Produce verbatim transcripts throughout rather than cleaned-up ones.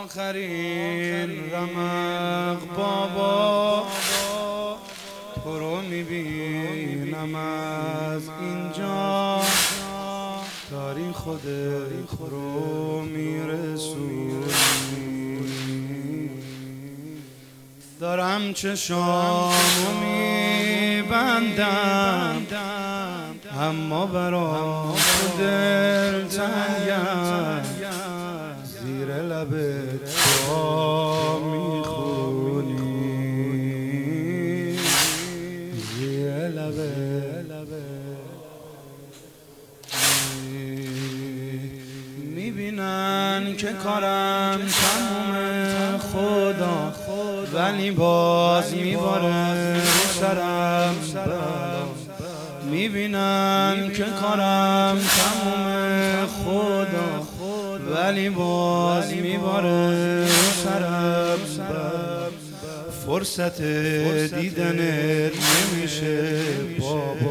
آخرین رمق بابا تو رو میبینم از اینجا، داری خودت رو میرسونی. دارم چشامو میبندم اما برام تو دل تنگم، زیر لبت دعا میخونی، زیر لبت میبینن که کارم تمومه خدا، ولی باز میباره رو سرم بلا. میبینن که کارم تمومه خدا، ولی باز میباره رو سرم بلا. فرصت دیدنت نمیشه بابا،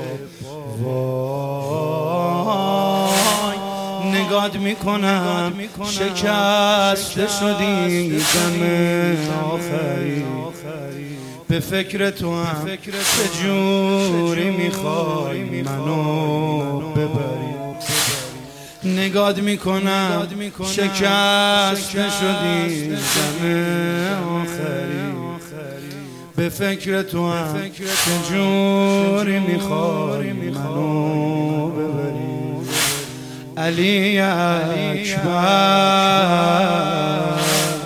وای نگات میکنم شکسته شدی دم آخری، به فکر تو هم چجوری میخوای منو ببری. نگات میکنم شکسته شدی دم آخری، به فکر تو هم چجوری میخوای منو ببری. علی اکبر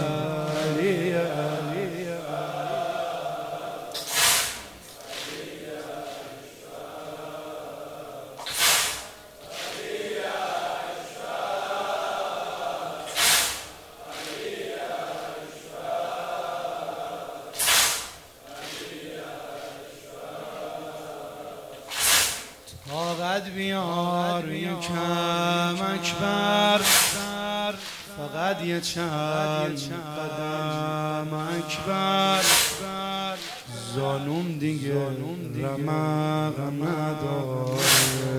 طاقت بیار یکم اکبر، فقط یه چند قدم اکبر. زانوم دیگه رمق نداره،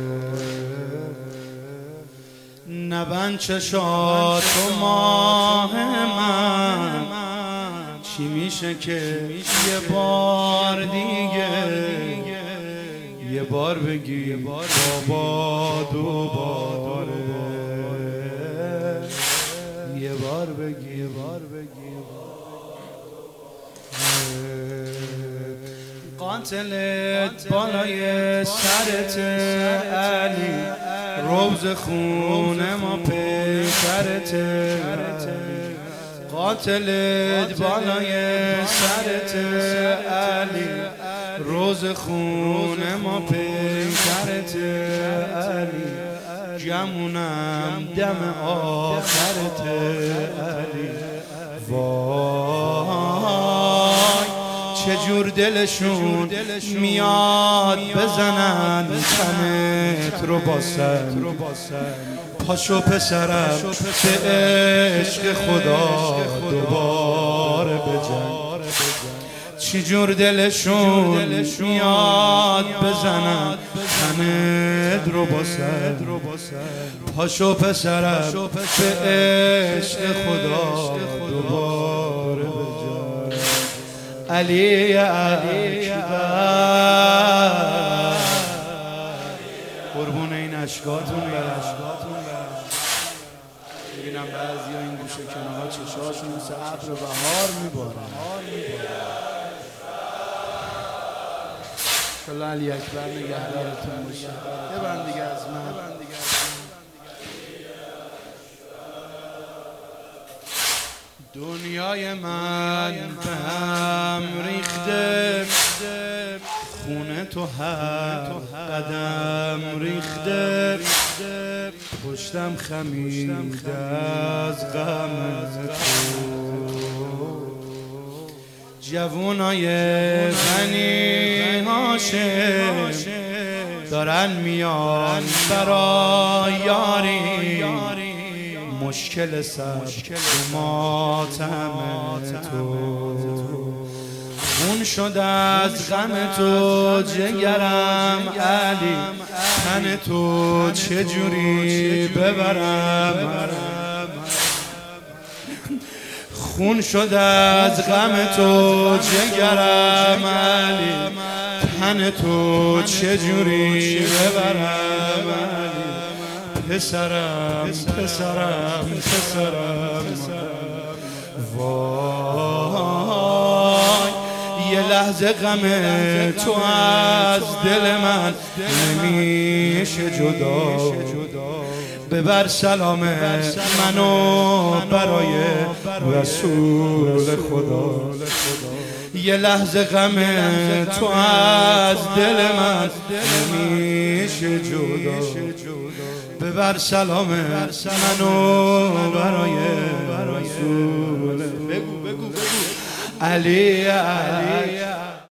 نبند چشاتو ماه من، چی میشه که یه بار دیگه یه بار بگی بابا دوباره، یه بار بگی یه بار بگی. قاتلت بالای سرت علی، روز خونه ما پیکرت. قاتلت بالای سرت علی، روز خونه ما پیکرت علی. گمونم دم آخرت علی، وای چجور دلشون میاد بزنن تنت رو با سر. پاشو پسرم به عشق خدا دوباره بجن. چجور دلشون میاد بزنن تنت رو با سر. پاشو پسرم به عشق خدا دوباره بجن. علی اکبر قربون این اشکاتون برم. ببینم بعضی ها این گوشه کنارها چشاشون مثل ابر بهار میبارن. انشالله علی اکبر نگهدارتون باشه. ببند دیگه از من. دنیای من به هم ریخته، خونه تو هر قدم ریخته. پشتم خمیده از غم تو، جوونای غنی هاشم دارن میان برای یاری. مشکل سر ماتم تو، خون شد از غم تو جگرم علی. تن تو چجوری ببرم، خون شد از غم تو جگرم علی، تن تو چجوری ببرم علی، پسرم پسرم پسرم وای یه لحظه غم تو از دل من نمیشه جدا، ببر سلام منو برای رسول خدا. یه لحظه غم تو از دل من نمیشه جدا، ببر سلام منو برای رسول. بگو بگو بگو علی علی